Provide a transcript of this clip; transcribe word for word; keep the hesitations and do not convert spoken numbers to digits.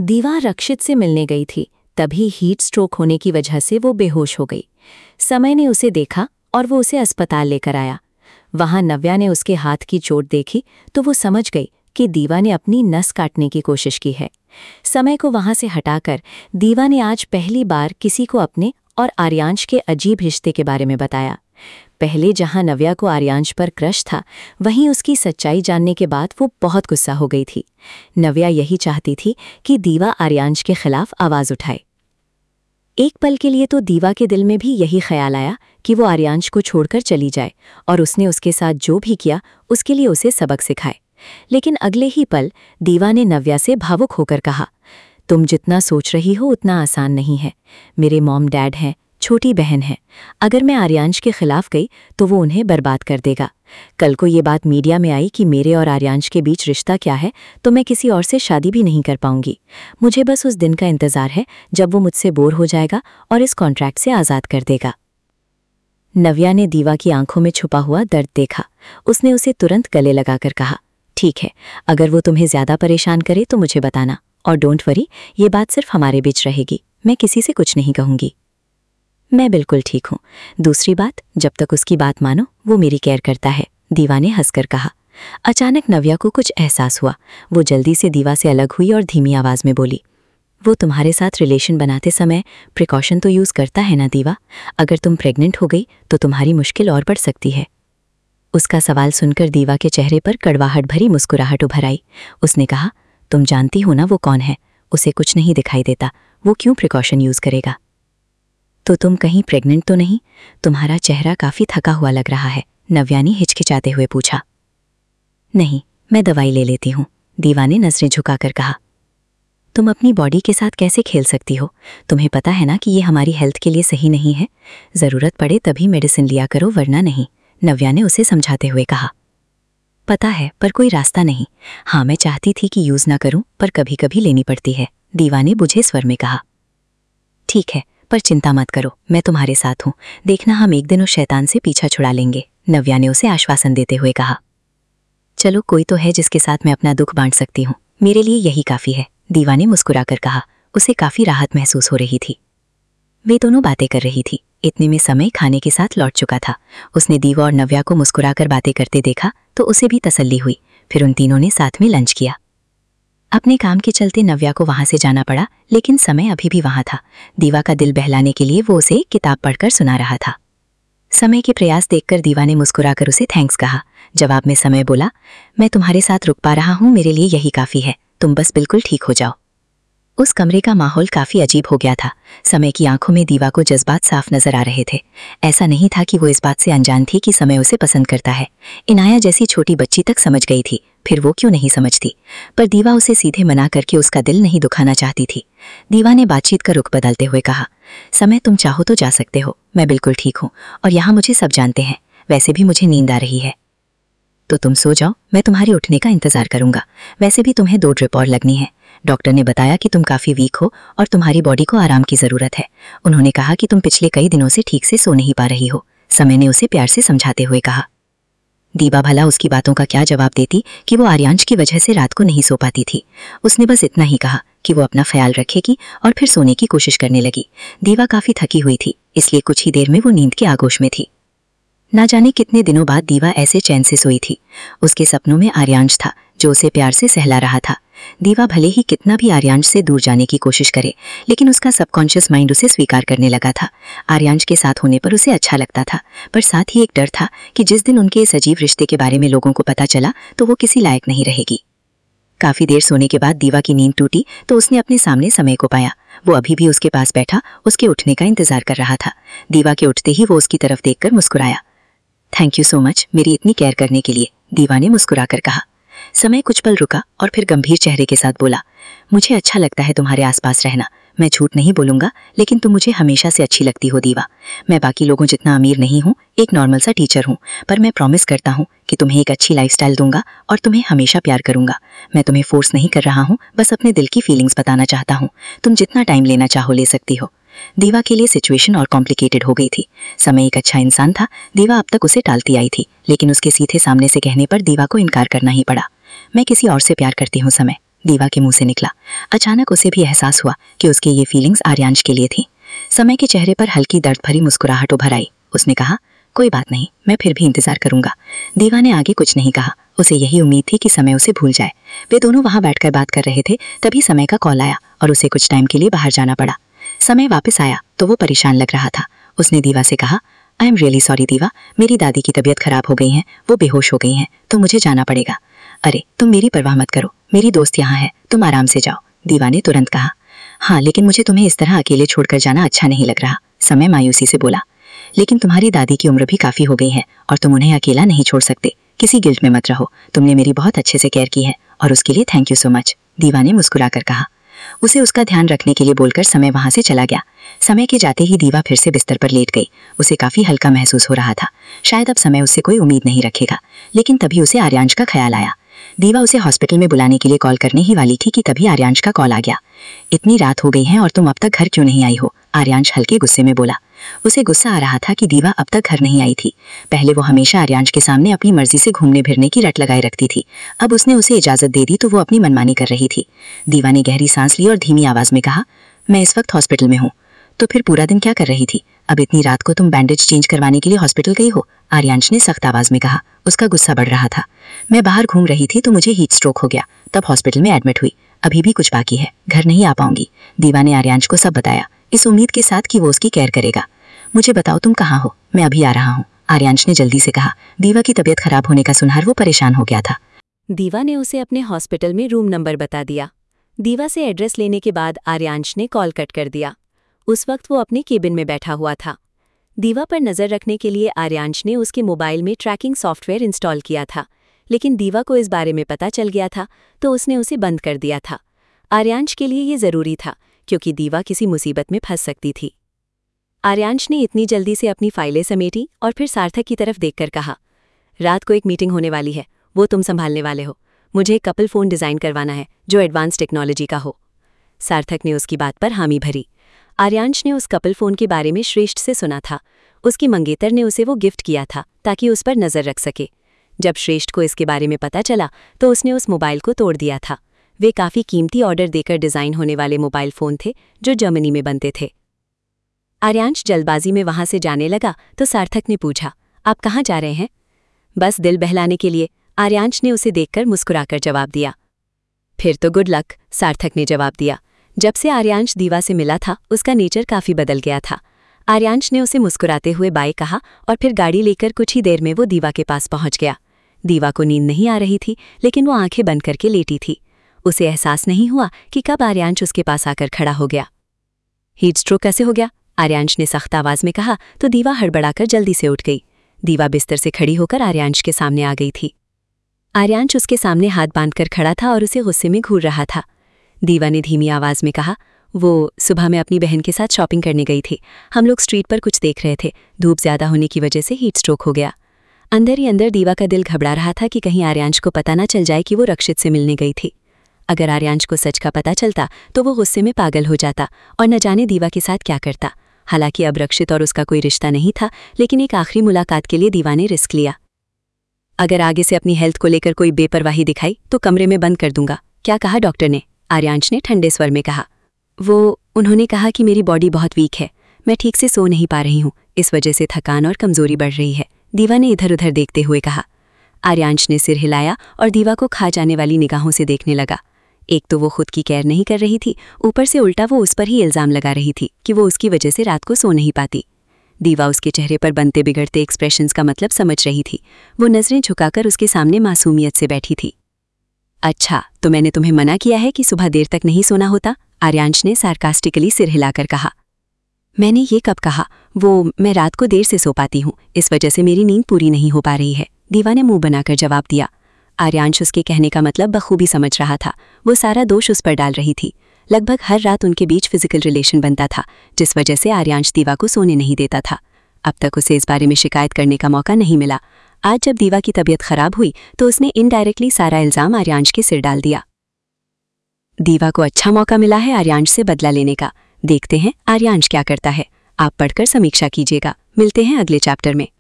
दीवा रक्षित से मिलने गई थी, तभी हीट स्ट्रोक होने की वजह से वो बेहोश हो गई। समय ने उसे देखा और वो उसे अस्पताल लेकर आया। वहां नव्या ने उसके हाथ की चोट देखी तो वो समझ गई कि दीवा ने अपनी नस काटने की कोशिश की है। समय को वहां से हटाकर दीवा ने आज पहली बार किसी को अपने और आर्यांश के अजीब रिश्ते के बारे में बताया। पहले जहां नव्या को आर्यांश पर क्रश था, वहीं उसकी सच्चाई जानने के बाद वो बहुत गुस्सा हो गई थी। नव्या यही चाहती थी कि दीवा आर्यांश के खिलाफ आवाज उठाए। एक पल के लिए तो दीवा के दिल में भी यही ख्याल आया कि वो आर्यांश को छोड़कर चली जाए और उसने उसके साथ जो भी किया उसके लिए उसे सबक सिखाए। लेकिन अगले ही पल दीवा ने नव्या से भावुक होकर कहा, तुम जितना सोच रही हो उतना आसान नहीं है। मेरे मॉम डैड हैं, छोटी बहन है। अगर मैं आर्यांश के खिलाफ गई तो वो उन्हें बर्बाद कर देगा। कल को ये बात मीडिया में आई कि मेरे और आर्यांश के बीच रिश्ता क्या है, तो मैं किसी और से शादी भी नहीं कर पाऊंगी। मुझे बस उस दिन का इंतजार है जब वो मुझसे बोर हो जाएगा और इस कॉन्ट्रैक्ट से आज़ाद कर देगा। नव्या ने दीवा की आंखों में छुपा हुआ दर्द देखा। उसने उसे तुरंत गले लगाकर कहा, ठीक है, अगर वो तुम्हें ज्यादा परेशान करे तो मुझे बताना, और डोंट वरी, ये बात सिर्फ हमारे बीच रहेगी। मैं किसी से कुछ नहीं कहूंगी। मैं बिल्कुल ठीक हूँ। दूसरी बात, जब तक उसकी बात मानो वो मेरी केयर करता है, दीवा ने हंसकर कहा। अचानक नव्या को कुछ एहसास हुआ। वो जल्दी से दीवा से अलग हुई और धीमी आवाज में बोली, वो तुम्हारे साथ रिलेशन बनाते समय प्रिकॉशन तो यूज करता है ना दीवा? अगर तुम प्रेग्नेंट हो गई तो तुम्हारी मुश्किल और बढ़ सकती है। उसका सवाल सुनकर दीवा के चेहरे पर कड़वाहट भरी मुस्कुराहट उभर आई। उसने कहा, तुम जानती हो ना वो कौन है? उसे कुछ नहीं दिखाई देता, वो क्यों प्रिकॉशन यूज करेगा? तो तुम कहीं प्रेग्नेंट तो नहीं? तुम्हारा चेहरा काफी थका हुआ लग रहा है, नव्या ने हिचकिचाते हुए पूछा। नहीं, मैं दवाई ले लेती हूँ, दीवा ने नजरें झुकाकर कहा। तुम अपनी बॉडी के साथ कैसे खेल सकती हो? तुम्हें पता है ना कि ये हमारी हेल्थ के लिए सही नहीं है। जरूरत पड़े तभी मेडिसिन लिया करो, वरना नहीं, नव्या ने उसे समझाते हुए कहा। पता है, पर कोई रास्ता नहीं। हाँ, मैं चाहती थी कि यूज ना करूं, पर कभी कभी लेनी पड़ती है, दीवा ने बुझे स्वर में कहा। ठीक है, पर चिंता मत करो, मैं तुम्हारे साथ हूं। देखना, हम एक दिन उस शैतान से पीछा छुड़ा लेंगे, नव्या ने उसे आश्वासन देते हुए कहा। चलो, कोई तो है जिसके साथ मैं अपना दुख बांट सकती हूँ, मेरे लिए यही काफी है, दीवा ने मुस्कुराकर कहा। उसे काफी राहत महसूस हो रही थी। वे दोनों बातें कर रही थी। इतने में समय खाने के साथ लौट चुका था। उसने दीवा और नव्या को मुस्कुराकर बातें करते देखा तो उसे भी तसल्ली हुई। फिर उन तीनों ने साथ में लंच किया। अपने काम के चलते नव्या को वहां से जाना पड़ा, लेकिन समय अभी भी वहां था। दीवा का दिल बहलाने के लिए वो उसे एक किताब पढ़कर सुना रहा था। समय के प्रयास देखकर दीवा ने मुस्कुराकर उसे थैंक्स कहा। जवाब में समय बोला, मैं तुम्हारे साथ रुक पा रहा हूँ, मेरे लिए यही काफी है, तुम बस बिल्कुल ठीक हो जाओ। उस कमरे का माहौल काफी अजीब हो गया था। समय की आंखों में दीवा को जज्बात साफ नजर आ रहे थे। ऐसा नहीं था कि वो इस बात से अनजान थी कि समय उसे पसंद करता है। इनाया जैसी छोटी बच्ची तक समझ गई थी, फिर वो क्यों नहीं समझती? पर दीवा उसे सीधे मना करके उसका दिल नहीं दुखाना चाहती थी। दीवा ने बातचीत का रुख बदलते हुए कहा, समय, तुम चाहो तो जा सकते हो, मैं बिल्कुल ठीक हूँ और यहाँ मुझे सब जानते हैं। वैसे भी मुझे नींद आ रही है, तो तुम सो जाओ, मैं तुम्हारे उठने का इंतजार करूंगा। वैसे भी तुम्हें दो ड्रिप और लगनी है। डॉक्टर ने बताया कि तुम काफी वीक हो और तुम्हारी बॉडी को आराम की जरूरत है। उन्होंने कहा कि तुम पिछले कई दिनों से ठीक से सो नहीं पा रही हो, समय ने उसे प्यार से समझाते हुए कहा। दीवा भला उसकी बातों का क्या जवाब देती कि वो आर्यांश की वजह से रात को नहीं सो पाती थी। उसने बस इतना ही कहा कि वो अपना ख्याल रखेगी और फिर सोने की कोशिश करने लगी। दीवा काफी थकी हुई थी, इसलिए कुछ ही देर में वो नींद के आगोश में थी। ना जाने कितने दिनों बाद दीवा ऐसे चैन से सोई थी। उसके सपनों में आर्यांश था जो उसे प्यार से सहला रहा था। दीवा भले ही कितना भी आर्यांश से दूर जाने की कोशिश करे, लेकिन उसका सबकॉन्शियस माइंड उसे स्वीकार करने लगा था। आर्यांश के साथ होने पर उसे अच्छा लगता था, पर साथ ही एक डर था कि जिस दिन उनके इस अजीब रिश्ते के बारे में लोगों को पता चला तो वो किसी लायक नहीं रहेगी। काफी देर सोने के बाद दीवा की नींद टूटी तो उसने अपने सामने समय को पाया। वो अभी भी उसके पास बैठा उसके उठने का इंतजार कर रहा था। दीवा के उठते ही वो उसकी तरफ देखकर मुस्कुराया। थैंक यू सो मच मेरी इतनी केयर करने के लिए, दीवा ने मुस्कुराकर कहा। समय कुछ पल रुका और फिर गंभीर चेहरे के साथ बोला, मुझे अच्छा लगता है तुम्हारे आसपास रहना। मैं झूठ नहीं बोलूंगा, लेकिन तुम मुझे हमेशा से अच्छी लगती हो दीवा। मैं बाकी लोगों जितना अमीर नहीं हूँ, एक नॉर्मल सा टीचर हूँ, पर मैं प्रॉमिस करता हूँ कि तुम्हें एक अच्छी लाइफस्टाइल दूंगा और तुम्हें हमेशा प्यार करूंगा। मैं तुम्हें फोर्स नहीं कर रहा हूँ, बस अपने दिल की फीलिंग्स बताना चाहता हूँ। तुम जितना टाइम लेना चाहो ले सकती हो। दीवा के लिए सिचुएशन और कॉम्प्लिकेटेड हो गई थी। समय एक अच्छा इंसान था, दीवा अब तक उसे टालती आई थी, लेकिन उसके सीधे सामने से कहने पर दीवा को इनकार करना ही पड़ा। मैं किसी और से प्यार करती हूँ समय, दीवा के मुंह से निकला। अचानक उसे भी एहसास हुआ कि उसकी ये फीलिंग्स आर्यांश के लिए थी। समय के चेहरे पर हल्की दर्द भरी मुस्कुराहट उभर आई। उसने कहा, कोई बात नहीं, मैं फिर भी इंतजार करूंगा। दीवा ने आगे कुछ नहीं कहा। उसे यही उम्मीद थी कि समय उसे भूल जाए। वे दोनों वहां बैठकर बात कर रहे थे, तभी समय का कॉल आया और उसे कुछ टाइम के लिए बाहर जाना पड़ा। समय वापस आया तो वो परेशान लग रहा था। उसने दीवा से कहा, आई एम रियली सॉरी दीवा, मेरी दादी की तबीयत खराब हो गई है, वो बेहोश हो गई हैं, तो मुझे जाना पड़ेगा। अरे तुम मेरी परवाह मत करो, मेरी दोस्त यहाँ है, तुम आराम से जाओ, दीवा ने तुरंत कहा। हाँ, लेकिन मुझे तुम्हें इस तरह अकेले छोड़कर जाना अच्छा नहीं लग रहा, समय मायूसी से बोला। लेकिन तुम्हारी दादी की उम्र भी काफी हो गई है और तुम उन्हें अकेला नहीं छोड़ सकते। किसी गिल्ट में मत रहो, तुमने मेरी बहुत अच्छे से केयर की है और उसके लिए थैंक यू सो मच, दीवा ने मुस्कुराकर कहा। उसे उसका ध्यान रखने के लिए बोलकर समय वहां से चला गया। समय के जाते ही दीवा फिर से बिस्तर पर लेट गई। उसे काफी हल्का महसूस हो रहा था। शायद अब समय उससे कोई उम्मीद नहीं रखेगा। लेकिन तभी उसे आर्यांश का ख्याल आया। दीवा उसे हॉस्पिटल में बुलाने के लिए कॉल करने ही वाली थी कि तभी आर्यांश का कॉल आ गया। इतनी रात हो गई है और तुम अब तक घर क्यों नहीं आई हो, आर्यांश हल्के गुस्से में बोला। उसे गुस्सा आ रहा था कि दीवा अब तक घर नहीं आई थी। पहले वो हमेशा आर्यांश के सामने अपनी मर्जी से घूमने फिरने की रट लगाए रखती थी। अब उसने उसे इजाजत दे दी तो वो अपनी मनमानी कर रही थी। दीवा ने गहरी सांस ली और धीमी आवाज में कहा, मैं इस वक्त हॉस्पिटल में हूँ। तो फिर पूरा दिन क्या कर रही थी? अब इतनी रात को तुम बैंडेज चेंज करवाने के लिए हॉस्पिटल गई हो, आर्यांश ने सख्त आवाज में कहा। उसका गुस्सा बढ़ रहा था। मैं बाहर घूम रही थी तो मुझे हीट स्ट्रोक हो गया, तब हॉस्पिटल में एडमिट हुई। अभी भी कुछ बाकी है, घर नहीं आ पाऊंगी। दीवा ने आर्यांश को सब बताया, इस उम्मीद के साथ कि वो उसकी केयर करेगा। मुझे बताओ तुम कहाँ हो, मैं अभी आ रहा हूँ, आर्यांश ने जल्दी से कहा। दीवा की तबीयत खराब होने का सुनकर वो परेशान हो गया था। दीवा ने उसे अपने हॉस्पिटल में रूम नंबर बता दिया। दीवा से एड्रेस लेने के बाद आर्यांश ने कॉल कट कर दिया। उस वक्त वो अपने केबिन में बैठा हुआ था। दीवा पर नज़र रखने के लिए आर्यांश ने उसके मोबाइल में ट्रैकिंग सॉफ्टवेयर इंस्टॉल किया था, लेकिन दीवा को इस बारे में पता चल गया था तो उसने उसे बंद कर दिया था। आर्यांश के लिए ये ज़रूरी था क्योंकि दीवा किसी मुसीबत में फंस सकती थी। आर्यांश ने इतनी जल्दी से अपनी फाइलें समेटी और फिर सार्थक की तरफ देखकर कहा, रात को एक मीटिंग होने वाली है, वो तुम संभालने वाले हो। मुझे एक कपल फ़ोन डिज़ाइन करवाना है जो एडवांस टेक्नोलॉजी का हो। सार्थक ने उसकी बात पर हामी भरी। आर्यांश ने उस कपल फ़ोन के बारे में श्रेष्ठ से सुना था। उसकी मंगेतर ने उसे वो गिफ्ट किया था ताकि उस पर नज़र रख सके। जब श्रेष्ठ को इसके बारे में पता चला तो उसने उस मोबाइल को तोड़ दिया था। वे काफ़ी कीमती ऑर्डर देकर डिज़ाइन होने वाले मोबाइल फ़ोन थे जो जर्मनी में बनते थे। आर्यांश जल्दबाजी में वहाँ से जाने लगा तो सार्थक ने पूछा, आप कहाँ जा रहे हैं? बस दिल बहलाने के लिए, आर्यांश ने उसे देखकर मुस्कुराकर जवाब दिया। फिर तो गुड लक, सार्थक ने जवाब दिया। जब से आर्यांश दीवा से मिला था उसका नेचर काफ़ी बदल गया था। आर्यांश ने उसे मुस्कुराते हुए बाय कहा और फिर गाड़ी लेकर कुछ ही देर में वो दीवा के पास पहुंच गया। दीवा को नींद नहीं आ रही थी, लेकिन वो आंखें बंद करके लेटी थी। उसे एहसास नहीं हुआ कि कब आर्यांश उसके पास आकर खड़ा हो गया। हीट स्ट्रोक कैसे हो गया? आर्यांश ने सख्त आवाज में कहा तो दीवा हड़बड़ाकर जल्दी से उठ गई। दीवा बिस्तर से खड़ी होकर आर्यांश के सामने आ गई थी। आर्यांश उसके सामने हाथ बांधकर खड़ा था और उसे गुस्से में घूर रहा था। दीवा ने धीमी आवाज में कहा, वो सुबह मैं अपनी बहन के साथ शॉपिंग करने गई थी। हम लोग स्ट्रीट पर कुछ देख रहे थे, धूप ज्यादा होने की वजह से हीट स्ट्रोक हो गया। अंदर ही अंदर दीवा का दिल घबरा रहा था कि कहीं आर्यांश को पता ना चल जाए कि वो रक्षित से मिलने गई थी। अगर आर्यांश को सच का पता चलता तो वो गुस्से में पागल हो जाता और न जाने दीवा के साथ क्या करता। हालांकि अब रक्षित और उसका कोई रिश्ता नहीं था, लेकिन एक आखिरी मुलाकात के लिए दीवा ने रिस्क लिया। अगर आगे से अपनी हेल्थ को लेकर कोई बेपरवाही दिखाई तो कमरे में बंद कर दूंगा। क्या कहा डॉक्टर ने? आर्यांश ने ठंडे स्वर में कहा। वो उन्होंने कहा कि मेरी बॉडी बहुत वीक है, मैं ठीक से सो नहीं पा रही हूँ, इस वजह से थकान और कमजोरी बढ़ रही है, दीवा ने इधर उधर देखते हुए कहा। आर्यांश ने सिर हिलाया और दीवा को खा जाने वाली निगाहों से देखने लगा। एक तो वो खुद की केयर नहीं कर रही थी, ऊपर से उल्टा वो उस पर ही इल्ज़ाम लगा रही थी कि वो उसकी वजह से रात को सो नहीं पाती। दीवा उसके चेहरे पर बनते बिगड़ते एक्सप्रेशंस का मतलब समझ रही थी। वो नज़रें झुकाकर उसके सामने मासूमियत से बैठी थी। अच्छा, तो मैंने तुम्हें मना किया है कि सुबह देर तक नहीं सोना होता? आर्यांश ने सार्कास्टिकली सिर हिलाकर कहा। मैंने ये कब कहा? वो मैं रात को देर से सो पाती हूँ, इस वजह से मेरी नींद पूरी नहीं हो पा रही है, दीवा ने मुंह बनाकर जवाब दिया। आर्यांश उसके कहने का मतलब बखूबी समझ रहा था। वो सारा दोष उस पर डाल रही थी। लगभग हर रात उनके बीच फिजिकल रिलेशन बनता था, जिस वजह से आर्यांश दीवा को सोने नहीं देता था। अब तक उसे इस बारे में शिकायत करने का मौका नहीं मिला। आज जब दीवा की तबीयत खराब हुई तो उसने इनडायरेक्टली सारा इल्ज़ाम आर्यांश के सिर डाल दिया। दीवा को अच्छा मौका मिला है आर्यांश से बदला लेने का। देखते हैं आर्यांश क्या करता है। आप पढ़कर समीक्षा कीजिएगा। मिलते हैं अगले चैप्टर में।